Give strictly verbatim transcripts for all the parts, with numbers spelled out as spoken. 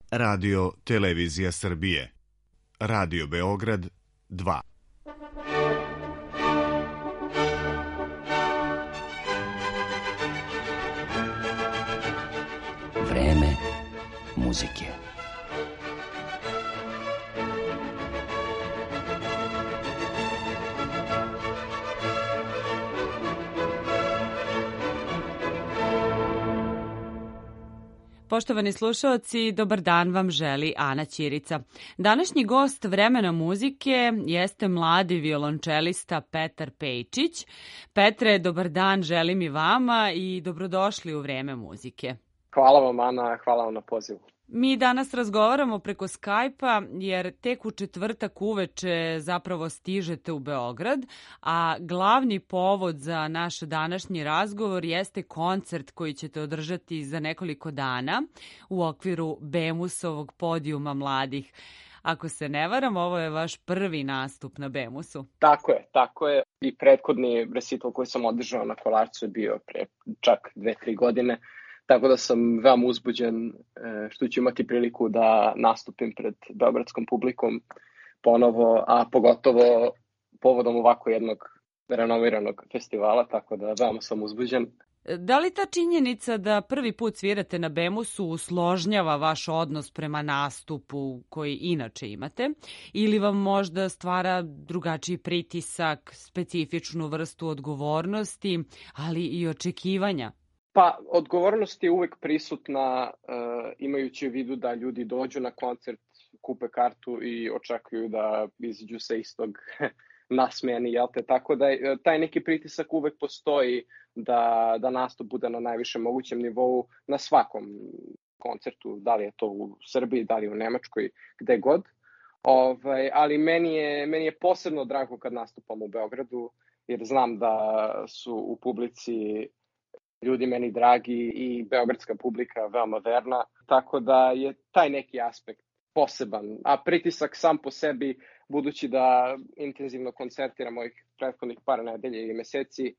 Radio Televizija Srbije. Radio Beograd dva. Vreme muzike. Poštovani slušaoci, dobar dan vam želi Ana Ćirica. Današnji gost Vremena muzike jeste mladi violončelista Petar Pejčić. Petre, dobar dan želim i vama i dobrodošli u Vreme muzike. Hvala vam, Ana, hvala vam na pozivu. Mi danas razgovaramo preko Skype-a jer tek u četvrtak uveče zapravo stižete u Beograd, a glavni povod za naš današnji razgovor jeste koncert koji ćete održati za nekoliko dana u okviru Bemusovog podijuma mladih. Ako se ne varam, ovo je vaš prvi nastup na Bemusu. Tako je, tako je. I prethodni recital koji sam održao na Kolarcu je bio pre čak dve, tri godine. Tako da sam veoma uzbuđen što ću imati priliku da nastupim pred beogradskom publikom ponovo, a pogotovo povodom ovako jednog renomiranog festivala, tako da veoma sam uzbuđen. Da li ta činjenica da prvi put svirate na Bemusu usložnjava vaš odnos prema nastupu koji inače imate ili vam možda stvara drugačiji pritisak, specifičnu vrstu odgovornosti, ali i očekivanja? Pa, odgovornost je uvek prisutna, uh, imajući u vidu da ljudi dođu na koncert, kupe kartu i očekuju da izađu sa istog nasmejani, jel te? Tako da taj neki pritisak uvek postoji da, da nastup bude na najvišem mogućem nivou na svakom koncertu, da li je to u Srbiji, da li je u Nemačkoj, gde god. Ovaj, ali meni je, meni je posebno drago kad nastupam u Beogradu, jer znam da su u publici ljudi meni dragi i beogradska publika veoma verna, tako da je taj neki aspekt poseban. A pritisak sam po sebi, budući da intenzivno koncertiram ovih prethodnih par nedelja ili meseci,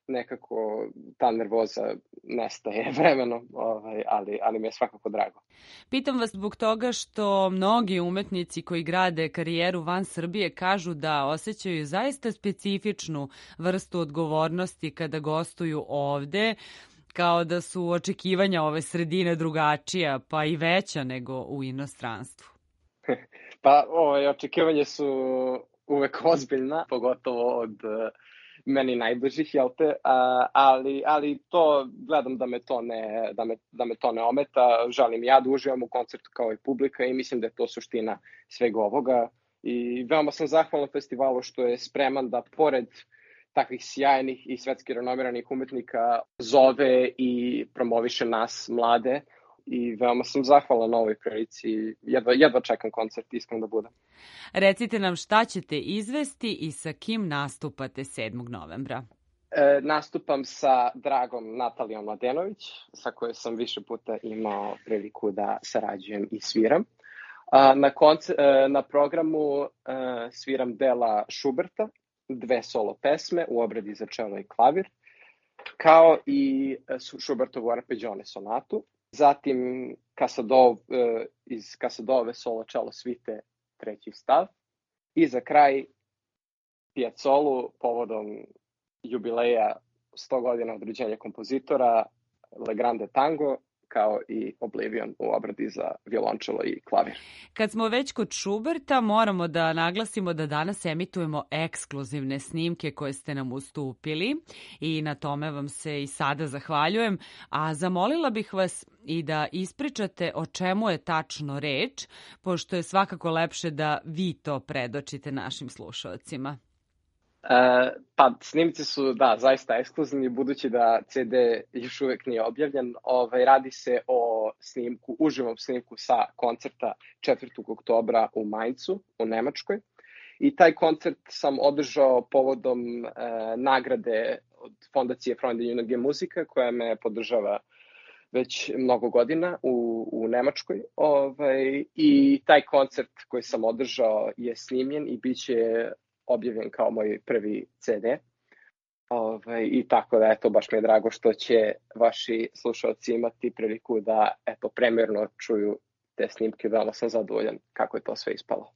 nekako ta nervoza nestaje vremenom, ovaj, ali, ali mi je svakako drago. Pitam vas zbog toga što mnogi umetnici koji grade karijeru van Srbije kažu da osjećaju zaista specifičnu vrstu odgovornosti kada gostuju ovde, kao da su očekivanja ove sredine drugačija, pa i veća nego u inostranstvu. Pa ove očekivanje su uvek ozbiljna, pogotovo od meni najbližih, jel te, A, ali, ali to gledam da me to, ne, da, me, da me to ne ometa, želim ja da uživam u koncertu kao i publika i mislim da je to suština svega ovoga i veoma sam zahvalan festivalu što je spreman da pored takvih sjajnih i svetski renomiranih umetnika zove i promoviše nas mlade i veoma sam zahvalan na ovoj prilici. Jedva, jedva čekam koncert, iskreno da budem. Recite nam šta ćete izvesti i sa kim nastupate sedmog novembra? E, nastupam sa dragom Natalijom Mladenović, sa kojoj sam više puta imao priliku da sarađujem i sviram. A, na, konce, e, na programu e, sviram dela Schuberta, dve solo pesme u obradi za čelo i klavir, kao i Schubertovu arpeggione sonatu. Zatim Casadov, iz Casadove solo čelo svite treći stav. I za kraj Piazzolu povodom jubileja sto godina od rođenja kompozitora Le Grande Tango, kao i Oblivion u obradi za violončelo i klavir. Kad smo već kod Schuberta, moramo da naglasimo da danas emitujemo ekskluzivne snimke koje ste nam ustupili i na tome vam se i sada zahvaljujem, a zamolila bih vas i da ispričate o čemu je tačno reč, pošto je svakako lepše da vi to predočite našim slušalcima. E, pa snimci su, da, zaista ekskluzivni, budući da ce de još uvek nije objavljen. Ovaj, radi se o snimku, uživom snimku sa koncerta četvrtog oktobra u Mainzu, u Nemačkoj. I taj koncert sam održao povodom e, nagrade od fondacije Freunde Junge Musika, koja me podržava već mnogo godina u, u Nemačkoj. Ovaj, I taj koncert koji sam održao je snimljen i bit će objavljen kao moj prvi ce de. Ovaj, I tako da, eto, baš mi je drago što će vaši slušalci imati priliku da, eto, premijerno čuju te snimke, veoma sam zadovoljan kako je to sve ispalo.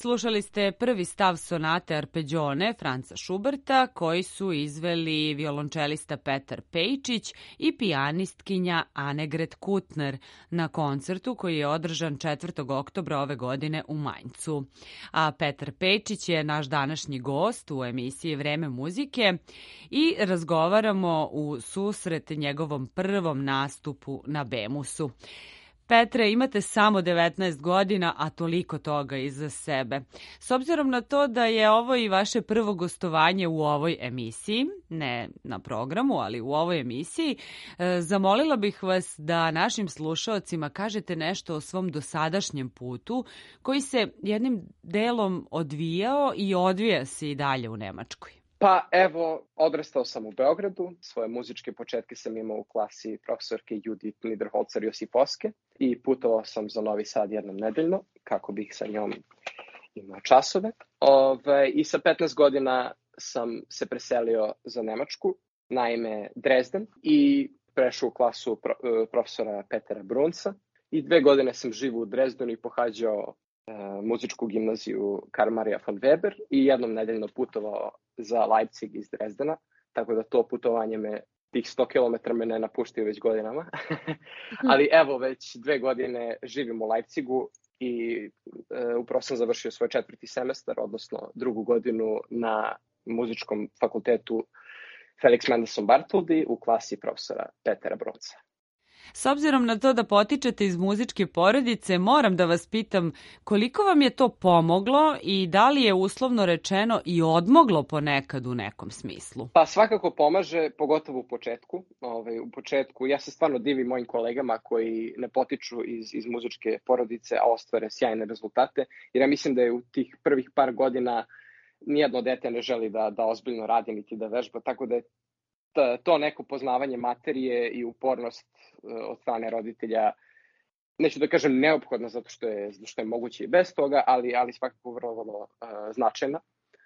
Slušali ste prvi stav sonate Arpeggione Franca Schuberta koji su izveli violončelista Petar Pejčić i pijanistkinja Annegret Kuttner na koncertu koji je održan četvrtog oktobra ove godine u Mainzu. A Petar Pejčić je naš današnji gost u emisiji Vreme muzike i razgovaramo u susret njegovom prvom nastupu na Bemusu. Petre, imate samo devetnaest godina, a toliko toga iza sebe. S obzirom na to da je ovo i vaše prvo gostovanje u ovoj emisiji, ne na programu, ali u ovoj emisiji, zamolila bih vas da našim slušaocima kažete nešto o svom dosadašnjem putu, koji se jednim delom odvijao i odvija se i dalje u Nemačkoj. Pa evo, odrastao sam u Beogradu, svoje muzičke početke sam imao u klasi profesorke Judith Niederholzer-Josipovske i putovao sam za Novi Sad jednom nedeljno kako bih sa njom imao časove. Ove, I sa petnaest godina sam se preselio za Nemačku, naime Dresden, i prešao u klasu pro, profesora Petera Brunca. I dve godine sam živio u Dresdenu i pohađao e, muzičku gimnaziju Karl Maria von Weber i jednom nedeljno putovao za Leipzig iz Dresdena, tako da to putovanje me, tih sto kilometara me ne napuštio već godinama. Ali evo, već dve godine živim u Leipzigu i e, upravo sam završio svoj četvrti semestar, odnosno drugu godinu na muzičkom fakultetu Felix Mendelssohn Bartholdy u klasi profesora Petera Brunca. S obzirom na to da potičete iz muzičke porodice, moram da vas pitam koliko vam je to pomoglo i da li je uslovno rečeno i odmoglo ponekad u nekom smislu? Pa svakako pomaže, pogotovo u početku. Ove, u početku ja se stvarno divim mojim kolegama koji ne potiču iz, iz muzičke porodice, a ostvare sjajne rezultate, jer ja mislim da je u tih prvih par godina nijedno dete ne želi da, da ozbiljno radi niti da vežba, tako da je to neko poznavanje materije i upornost od strane roditelja, neću da kažem neophodno zato što je, zato što je moguće i bez toga, ali, ali svakako vrlo, vrlo uh, značajna.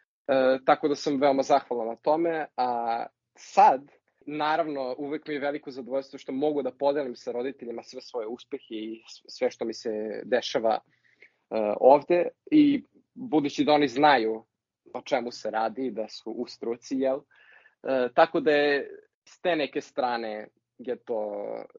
Uh, tako da sam veoma zahvalan na tome. A sad, naravno, uvek mi je veliko zadovoljstvo što mogu da podelim sa roditeljima sve svoje uspehe i sve što mi se dešava uh, ovde. I budući da oni znaju o čemu se radi, da su u struci, jel? E, tako da je s te neke strane je to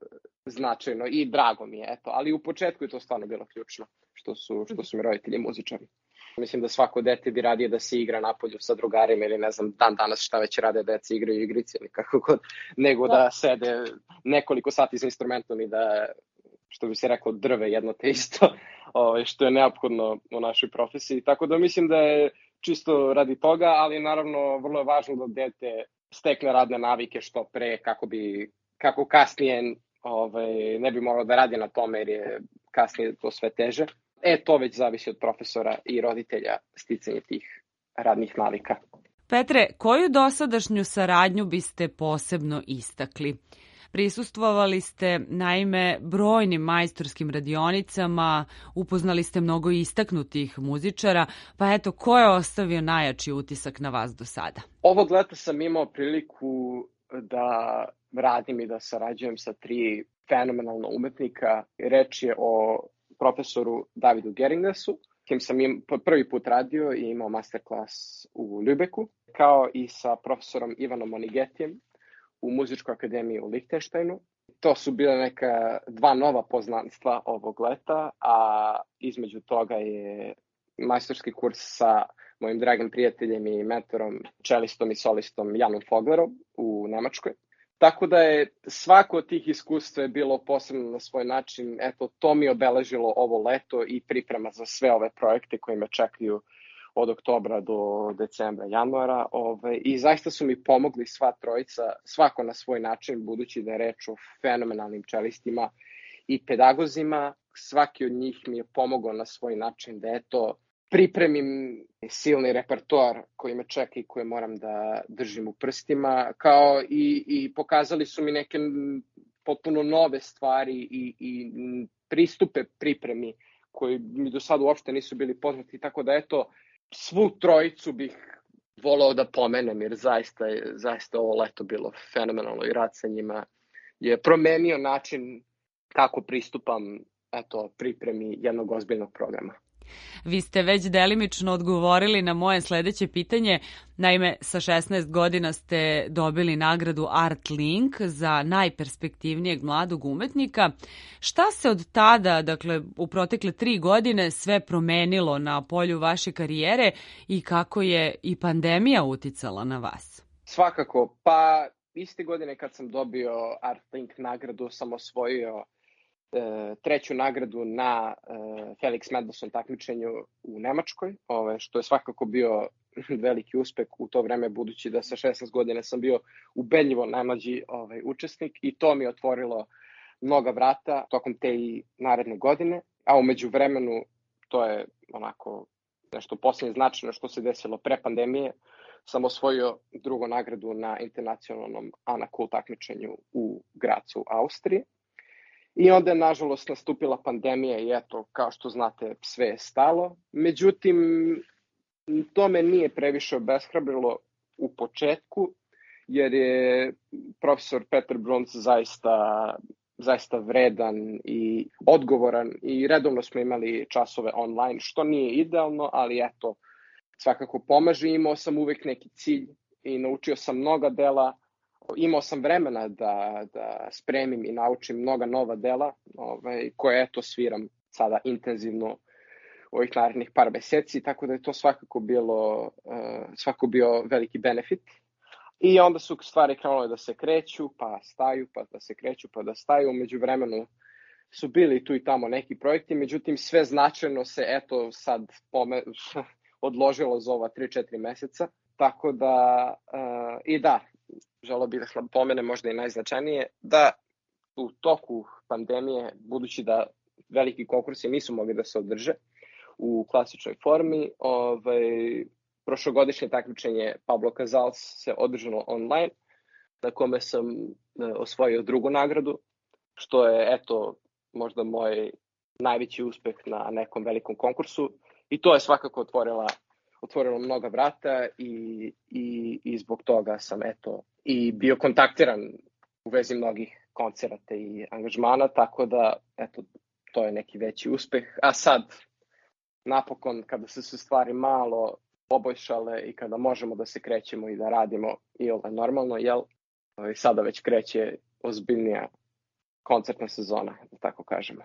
značajno i drago mi je, eto. Ali u početku je to stvarno bilo ključno, što su, što su mi roditelji muzičari. Mislim da svako dete bi radije da se igra napolju sa drugarima ili ne znam, dan danas šta već rade deca igraju igrice ili kako god, nego da, da sede nekoliko sati za instrumentom i da, što bi se reklo, drve jedno te isto, ovaj, što je neophodno u našoj profesiji. Tako da mislim da je čisto radi toga, ali naravno vrlo je važno da dete stekne radne navike što pre kako bi, kako kasnije ovaj, ne bi moralo da radi na tome jer je kasnije to sve teže. E, to već zavisi od profesora i roditelja sticanje tih radnih navika. Petre, koju dosadašnju saradnju biste posebno istakli? Prisustvovali ste, naime, brojnim majstorskim radionicama, upoznali ste mnogo istaknutih muzičara, pa eto, ko je ostavio najjači utisak na vas do sada? Ovog leta sam imao priliku da radim i da sarađujem sa tri fenomenalna umetnika. Reč je o profesoru Davidu Geringasu, kim sam im prvi put radio i imao masterclass u Lübecku, kao i sa profesorom Ivanom Onigetijem u Muzičkoj akademiji u Lichtensteinu. To su bile neka dva nova poznanstva ovog leta, a između toga je majstorski kurs sa mojim dragim prijateljem i mentorom, čelistom i solistom Janom Foglerom u Nemačkoj. Tako da je svako od tih iskustva je bilo posebno na svoj način. Eto, to mi je obeležilo ovo leto i priprema za sve ove projekte koje me čekaju od oktobra do decembra, januara. Ove, I zaista su mi pomogli sva trojica, svako na svoj način, budući da je reč o fenomenalnim čelistima i pedagozima. Svaki od njih mi je pomogao na svoj način da eto, pripremim silni repertoar koji me čeka i koje moram da držim u prstima, kao i, i pokazali su mi neke potpuno nove stvari i, i pristupe pripremi koji mi do sada uopšte nisu bili poznati, tako da eto, svu trojicu bih voleo da pomenem, jer zaista, zaista ovo leto bilo fenomenalno i rad sa njima je promenio način kako pristupam eto, pripremi jednog ozbiljnog programa. Vi ste već delimično odgovorili na moje sledeće pitanje. Naime, sa šesnaest godina ste dobili nagradu Art Link za najperspektivnijeg mladog umetnika. Šta se od tada, dakle u protekle tri godine, sve promenilo na polju vaše karijere i kako je i pandemija uticala na vas? Svakako, pa iste godine kad sam dobio Art Link nagradu sam osvojio e, treću nagradu na e, Felix Mendelssohn takmičenju u Nemačkoj, ove, što je svakako bio veliki uspeh u to vreme, budući da sa šesnaest godina sam bio ubedljivo najmlađi ovaj, učesnik i to mi je otvorilo mnoga vrata tokom te i naredne godine, a umeđu vremenu to je onako nešto posljednje značajno što se desilo pre pandemije, sam osvojio drugu nagradu na internacionalnom Ana Kul takmičenju u Gracu, Austriji. I onda je, nažalost, nastupila pandemija i eto, kao što znate, sve je stalo. Međutim, to me nije previše obeshrabrilo u početku, jer je profesor Petar Bruns zaista, zaista vredan i odgovoran i redovno smo imali časove online, što nije idealno, ali eto, svakako pomaže. Imao sam uvek neki cilj i naučio sam mnoga dela. Imao sam vremena da, da spremim i naučim mnoga nova dela, ovaj, koje eto sviram sada intenzivno ovih narednih par meseci, tako da je to svakako bilo, uh, svakako bio veliki benefit. I onda su stvari krenule da se kreću, pa staju, pa da se kreću, pa da staju. Umeđu vremenu su bili tu i tamo neki projekti, međutim sve značajno se eto sad pome... odložilo za ova tri četiri meseca. Tako da, uh, i da, želeo bih da pomenem možda i najznačajnije, da u toku pandemije, budući da veliki konkursi nisu mogli da se održe u klasičnoj formi, ovaj, prošlogodišnje takmičenje Pablo Casals se održalo online, na kome sam uh, osvojio drugu nagradu, što je, eto, možda moj najveći uspeh na nekom velikom konkursu. I to je svakako otvorila, otvorilo mnoga vrata i, i, i zbog toga sam eto i bio kontaktiran u vezi mnogih koncerata i angažmana, tako da eto, to je neki veći uspeh. A sad, napokon, kada se su stvari malo poboljšale i kada možemo da se krećemo i da radimo i ovo normalno, jel, sada već kreće ozbiljnija koncertna sezona, da tako kažemo.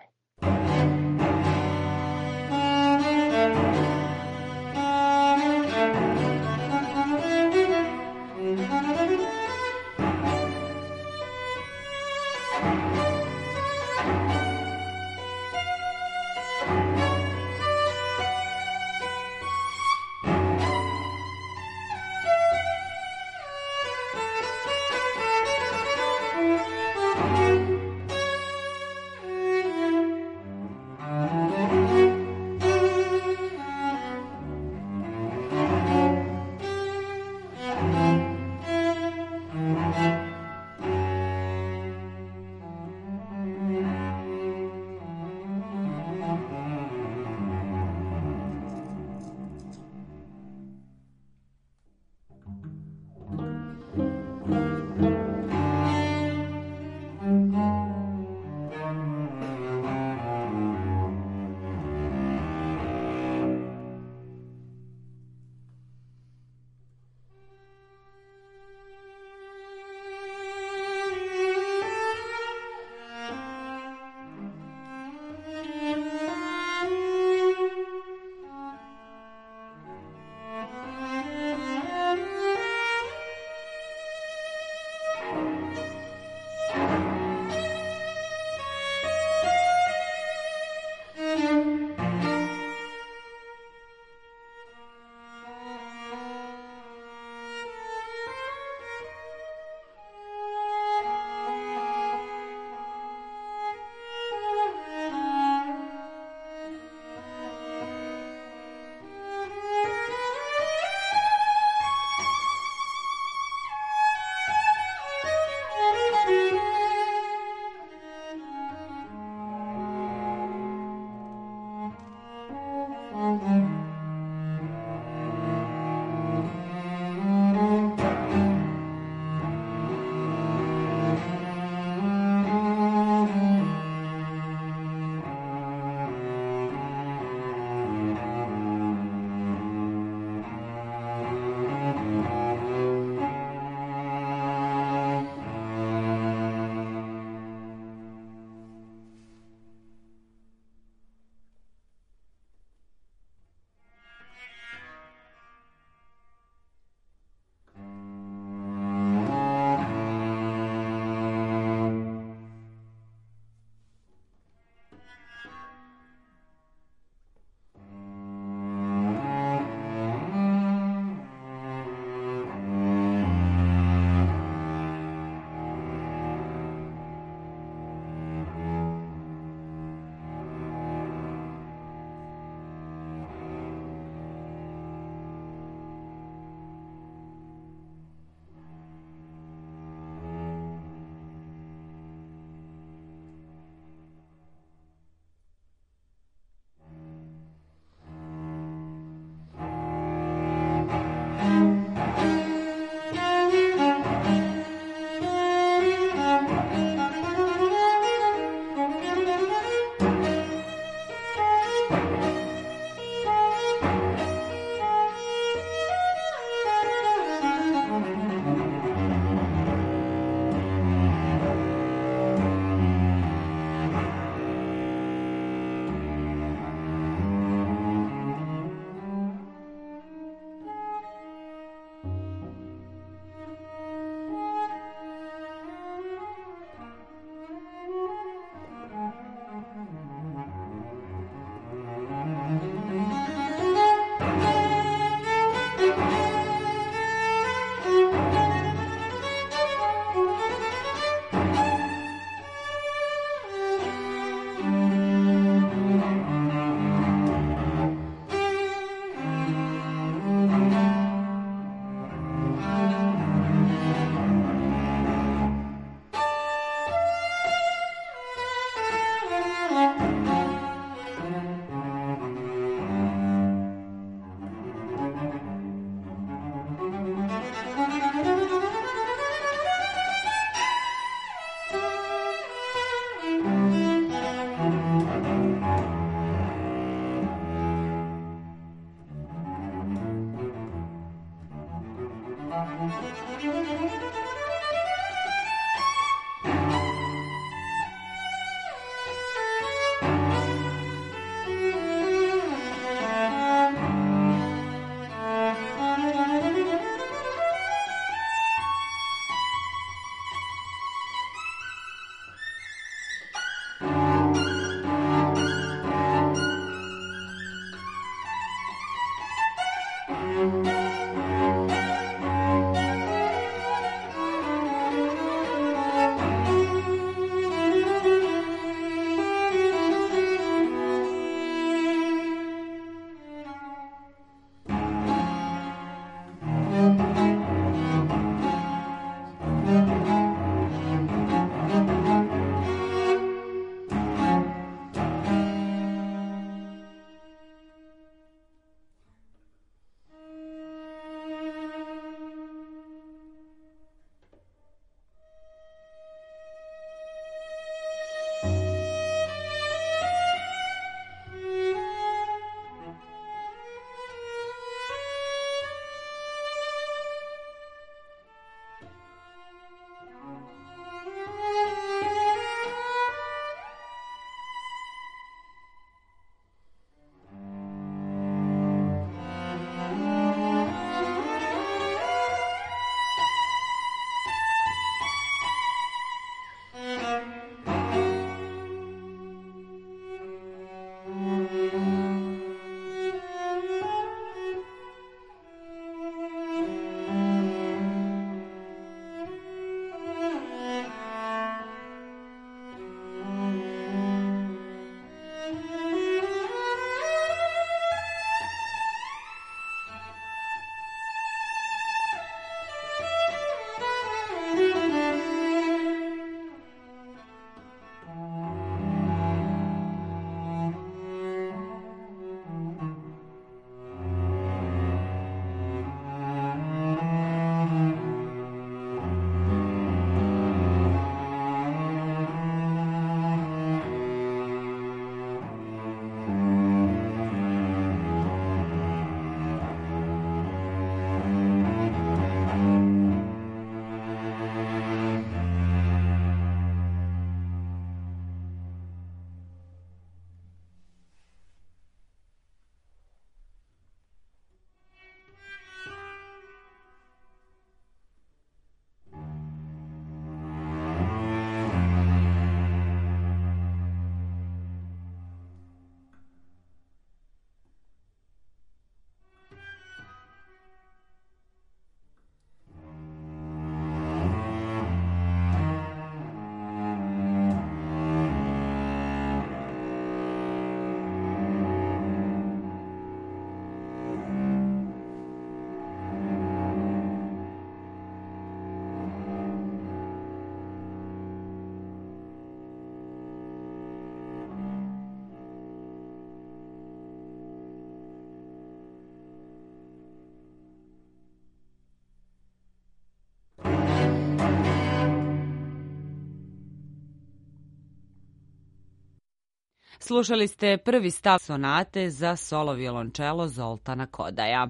Slušali ste prvi stav sonate za solo violončelo Zoltana Kodaja.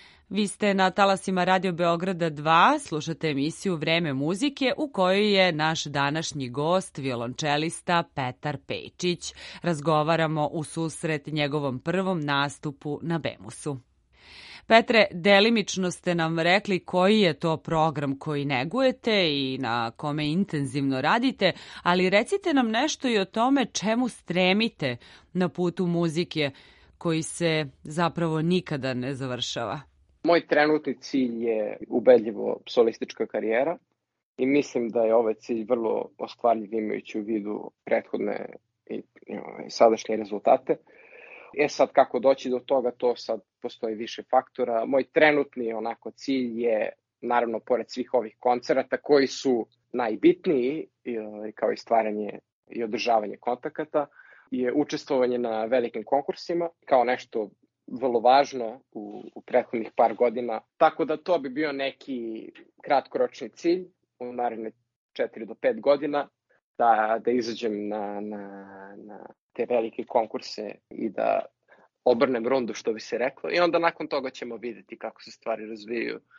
Vi ste na talasima Radio Beograda dva, slušate emisiju Vreme muzike u kojoj je naš današnji gost, violončelista Petar Pejčić. Razgovaramo u susret njegovom prvom nastupu na Bemusu. Petre, delimično ste nam rekli koji je to program koji negujete i na kome intenzivno radite, ali recite nam nešto i o tome čemu stremite na putu muzike koji se zapravo nikada ne završava. Moj trenutni cilj je ubedljivo solistička karijera i mislim da je ovaj cilj vrlo ostvarljiv imajući u vidu prethodne i, i sadašnje rezultate. E sad kako doći do toga, to sad postoji više faktora. Moj trenutni onako cilj je, naravno pored svih ovih koncerata koji su najbitniji, kao i stvaranje i održavanje kontakata, je učestvovanje na velikim konkursima kao nešto vrlo važno u, u prethodnih par godina. Tako da to bi bio neki kratkoročni cilj u naredne četiri do pet godina, da, da izađem na, na, na te velike konkurse i da obrnem rundu, što bi se reklo. I onda nakon toga ćemo vidjeti kako se stvari razvijaju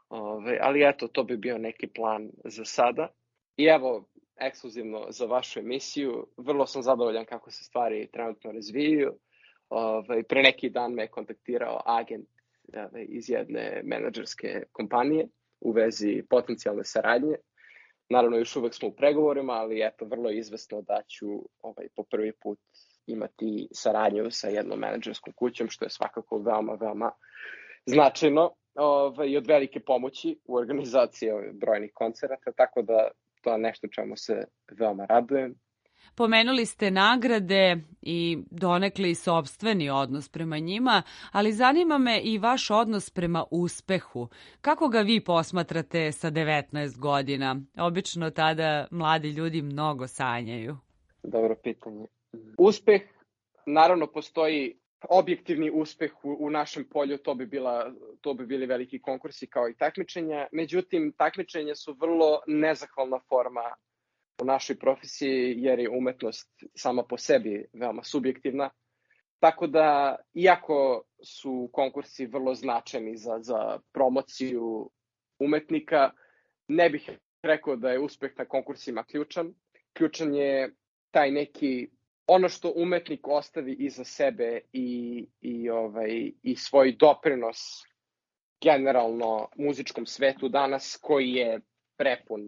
Ove, ali eto, to bi bio neki plan za sada. I evo, ekskluzivno za vašu emisiju, vrlo sam zadovoljan kako se stvari trenutno razvijaju. Ove, pre neki dan me je kontaktirao agent ove, iz jedne menadžerske kompanije u vezi potencijalne saradnje. Naravno, još uvek smo u pregovorima, ali eto, vrlo je izvesno da ću ovaj, po prvi put imati saradnju sa jednom menadžerskom kućom, što je svakako veoma, veoma značajno ovaj, i od velike pomoći u organizaciji ovaj, brojnih koncerata, tako da to je nešto čemu se veoma radujem. Pomenuli ste nagrade i donekli sopstveni odnos prema njima, ali zanima me i vaš odnos prema uspehu. Kako ga vi posmatrate sa devetnaest godina? Obično tada mladi ljudi mnogo sanjaju. Dobro pitanje. Uspeh, naravno postoji objektivni uspeh u, u našem polju, to bi, bila, to bi bili veliki konkursi kao i takmičenja. Međutim, takmičenja su vrlo nezahvalna forma u našoj profesiji, jer je umetnost sama po sebi veoma subjektivna. Tako da, iako su konkursi vrlo značajni za, za promociju umetnika, ne bih rekao da je uspeh na konkursima ključan. Ključan je taj neki, ono što umetnik ostavi iza sebe i, i, ovaj, i svoj doprinos generalno muzičkom svetu danas, koji je prepun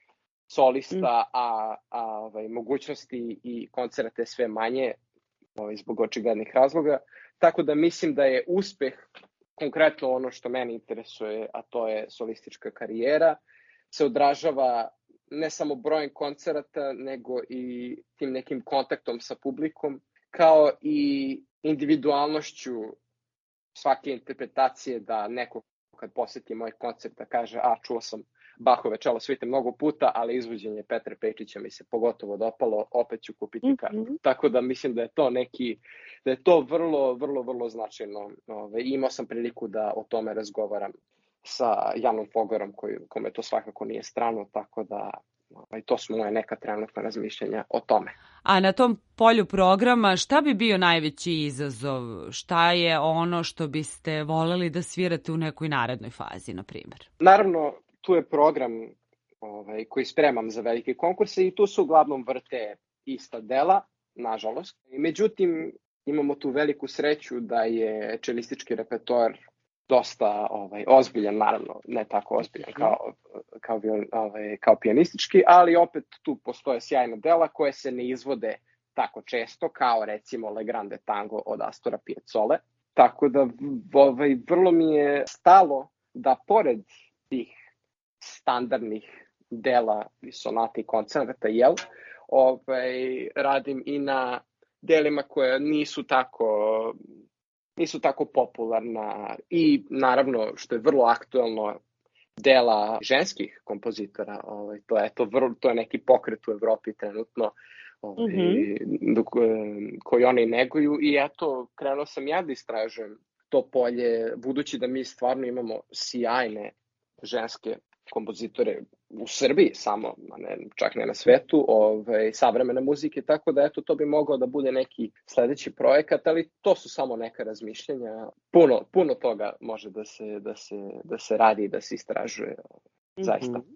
solista, a, a ovaj, mogućnosti i koncerate sve manje ovaj, zbog očiglednih razloga. Tako da mislim da je uspeh konkretno ono što mene interesuje, a to je solistička karijera, se odražava ne samo brojem koncerata, nego i tim nekim kontaktom sa publikom, kao i individualnošću svake interpretacije, da neko kad poseti moj koncert da kaže, a čuo sam Bachove Čelo svite mnogo puta, ali izvođenje Petra Pejčića mi se pogotovo dopalo, opet ću kupiti kartu. Mm-hmm. Tako da mislim da je to neki, da je to vrlo, vrlo, vrlo značajno. Ove, imao sam priliku da o tome razgovaram sa Janom Fogarom, koji, kome to svakako nije strano, tako da ovaj, to su moje neka trenutna razmišljenja o tome. A na tom polju programa šta bi bio najveći izazov? Šta je ono što biste voleli da svirate u nekoj narednoj fazi, na primjer? Naravno, tu je program ovaj, koji spremam za velike konkurse i tu su uglavnom vrte ista dela, nažalost. Međutim, imamo tu veliku sreću da je čelistički repertoar dosta ovaj, ozbiljan, naravno, ne tako ozbiljan kao, kao, ovaj, kao pijanistički, ali opet tu postoje sjajna dela koje se ne izvode tako često, kao recimo Le Grande Tango od Astora Piazzole. Tako da ovaj, vrlo mi je stalo da pored tih standardnih dela i sonata i koncerta, jel, ovaj, radim i na delima koje nisu tako, nisu tako popularna i naravno, što je vrlo aktuelno, dela ženskih kompozitora. Ovaj, to, je, to, vrlo, to je neki pokret u Evropi trenutno, ovaj, mm-hmm. dok, koji oni neguju i eto, krenuo sam ja da istražujem to polje, budući da mi stvarno imamo sjajne ženske kompozitore u Srbiji samo, ne, čak ne na svetu, ovaj, savremene muzike, tako da eto, to bi mogao da bude neki sledeći projekat, ali to su samo neka razmišljenja. Puno, puno toga može da se, da se, da se radi i da se istražuje, zaista. Mm-hmm.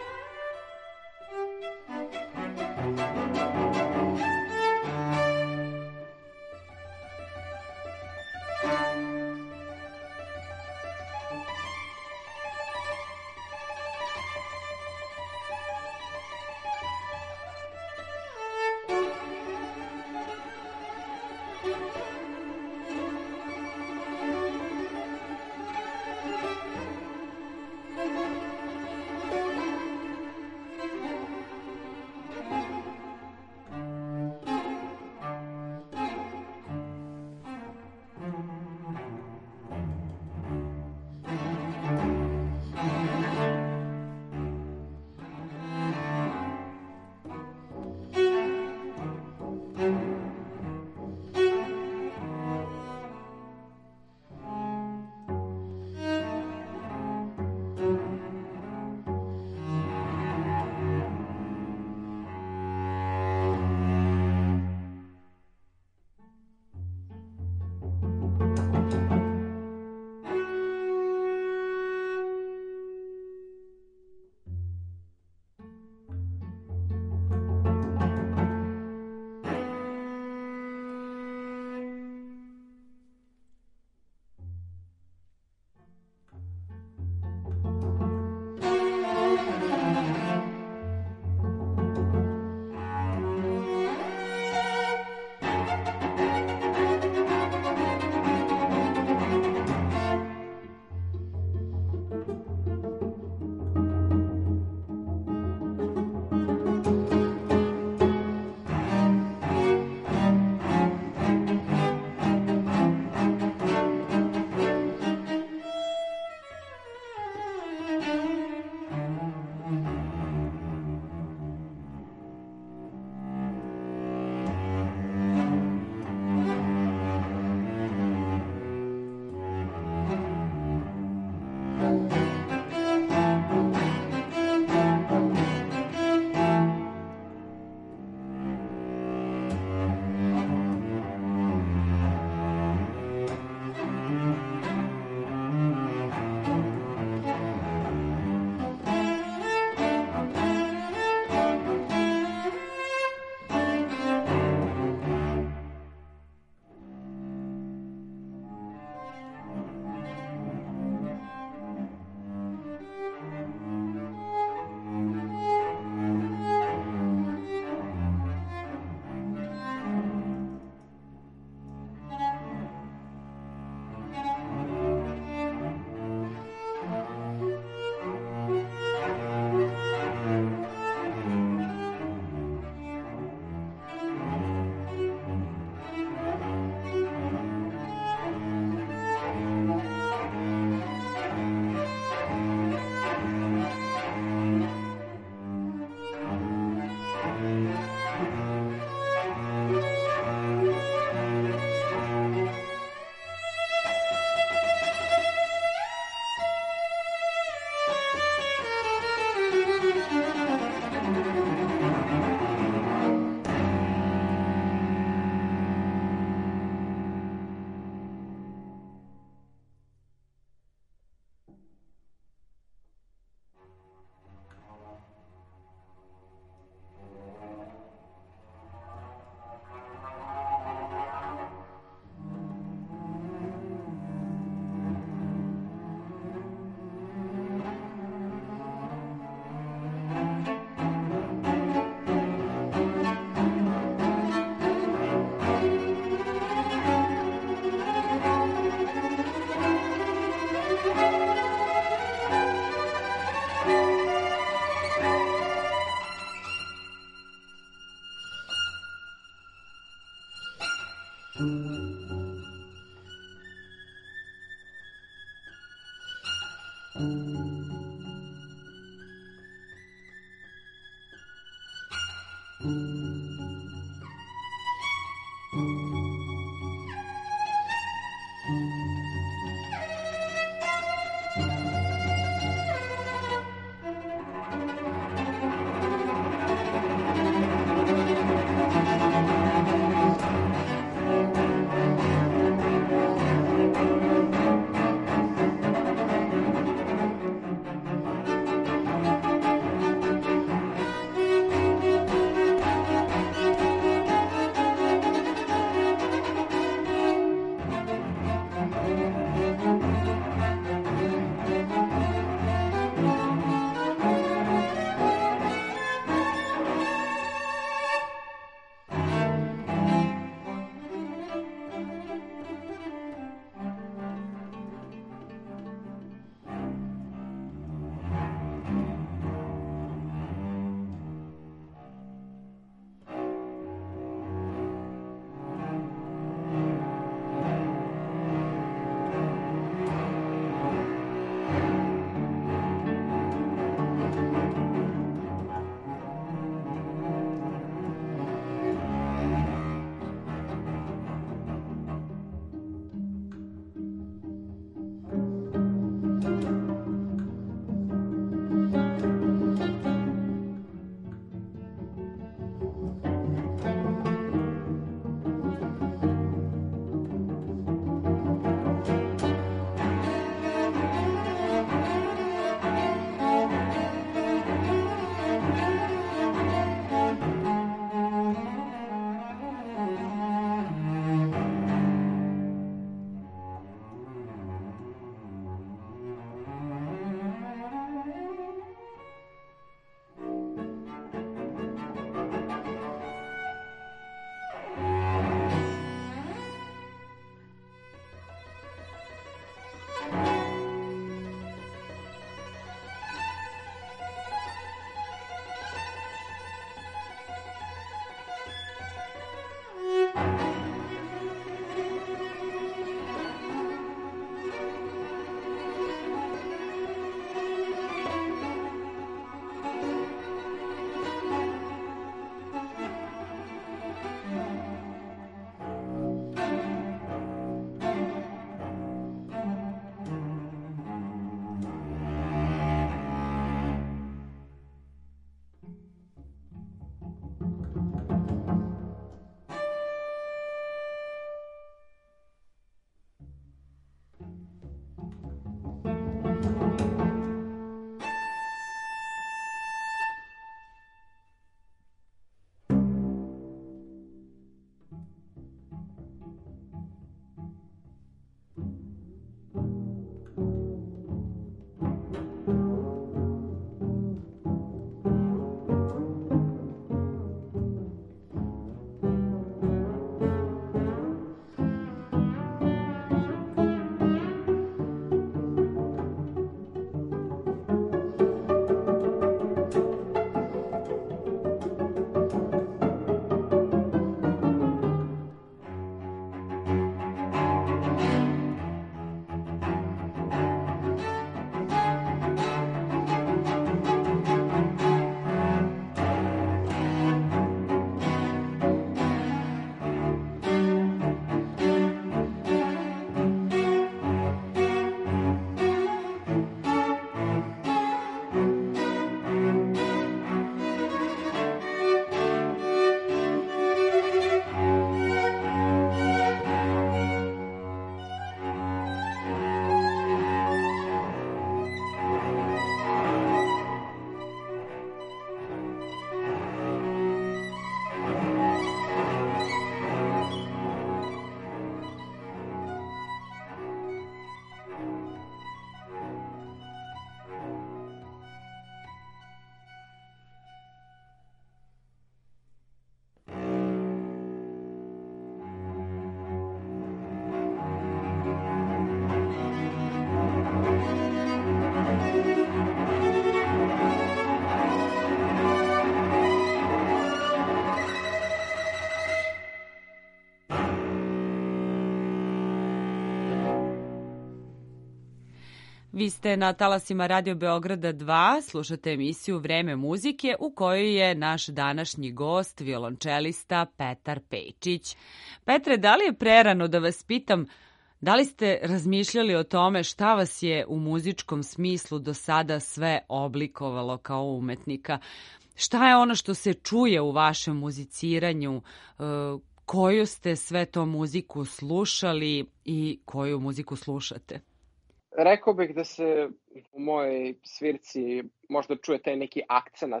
Vi ste na talasima Radio Beograda dva, slušate emisiju Vreme muzike u kojoj je naš današnji gost, violončelista Petar Pejčić. Petre, da li je prerano da vas pitam, da li ste razmišljali o tome šta vas je u muzičkom smislu do sada sve oblikovalo kao umetnika? Šta je ono što se čuje u vašem muziciranju? Koju ste sve to muziku slušali i koju muziku slušate? Rekao bih da se u mojoj svirci možda čuje taj neki akcenat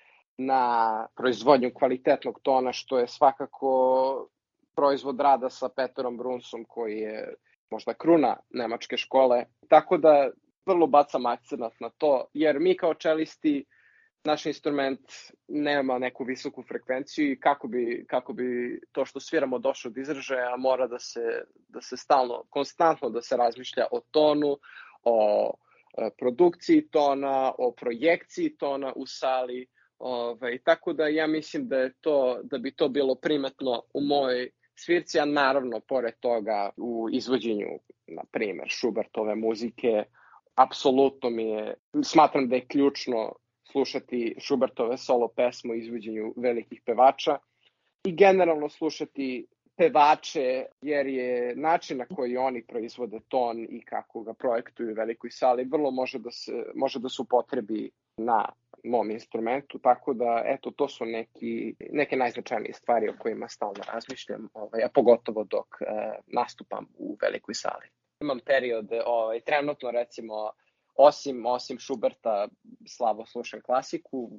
na proizvodnju kvalitetnog tona, što je svakako proizvod rada sa Peterom Brunsom, koji je možda kruna nemačke škole. Tako da vrlo bacam akcenat na to, jer mi kao čelisti, naš instrument nema neku visoku frekvenciju i kako bi, kako bi to što sviramo došlo do izražaja, mora da se, da se stalno, konstantno da se razmišlja o tonu, o produkciji tona, o projekciji tona u sali. Ove, tako da ja mislim da, je to, da bi to bilo primetno u mojoj svirci, a naravno, pored toga, u izvođenju, na primjer, Schubertove muzike, apsolutno mi je, smatram da je ključno slušati Schubertove solo pesmu u izvođenju velikih pevača i generalno slušati pevače, jer je način na koji oni proizvode ton i kako ga projektuju u velikoj sali vrlo može da se, može da se upotrebi na mom instrumentu, tako da eto, to su neki, neke najznačajnije stvari o kojima stalno razmišljam, ovaj, a pogotovo dok e, nastupam u velikoj sali. Imam period, ovaj, trenutno recimo, Osim, osim Schuberta, slabo slušam klasiku,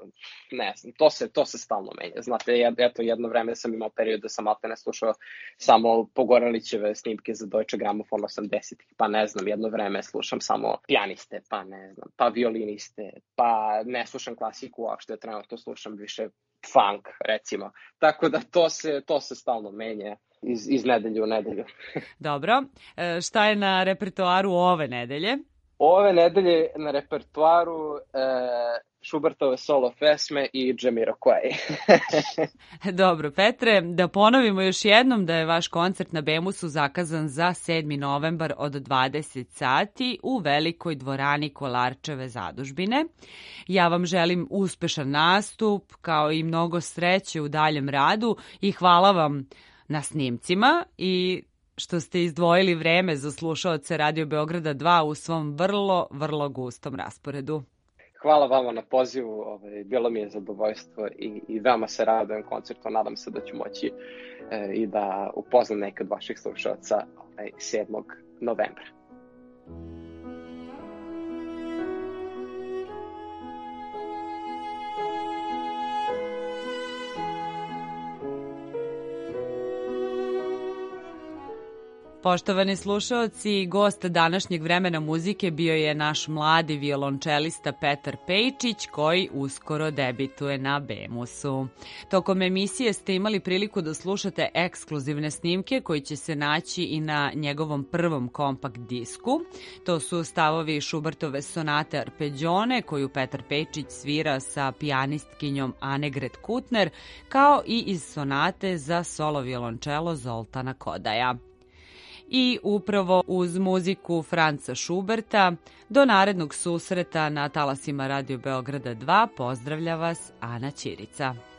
ne znam, to se, to se stalno menja. Znate, eto, jedno vreme sam imao period da sam maltene slušao samo Pogorelićeve snimke za Deutsche Grammophon osamdesetih, pa ne znam, jedno vreme slušam samo pijaniste, pa ne znam, pa violiniste, pa ne slušam klasiku uopšte, trenutno slušam više funk, recimo. Tako da to se, to se stalno menja iz, iz nedelju u nedelju. Dobro, e, šta je na repertoaru ove nedelje? Ove nedelje na repertoaru e, Schubertove solo pesme i Jamiroquai. Dobro, Petre, da ponovimo još jednom da je vaš koncert na Bemusu zakazan za sedmi novembar od dvadeset sati u velikoj dvorani Kolarčeve zadužbine. Ja vam želim uspešan nastup, kao i mnogo sreće u daljem radu i hvala vam na snimcima i što ste izdvojili vreme za slušaoce Radio Beograda dva u svom vrlo, vrlo gustom rasporedu. Hvala vama na pozivu, ovaj, bilo mi je zadovoljstvo i, i veoma se radujem koncertu, nadam se da ću moći e, i da upoznam neke od vaših slušaoca ovaj, sedmog novembra. Poštovani slušaoci, gost današnjeg Vremena muzike bio je naš mladi violončelista Petar Pejčić, koji uskoro debituje na Bemusu. Tokom emisije ste imali priliku da slušate ekskluzivne snimke koji će se naći i na njegovom prvom kompakt disku. To su stavovi Schubertove sonate Arpeggione, koju Petar Pejčić svira sa pijanistkinjom Annegret Kutner, kao i iz sonate za solo violončelo Zoltana Kodaja. I upravo uz muziku Franca Schuberta, do narednog susreta na talasima Radio Beograda dva, pozdravlja vas Ana Ćirica.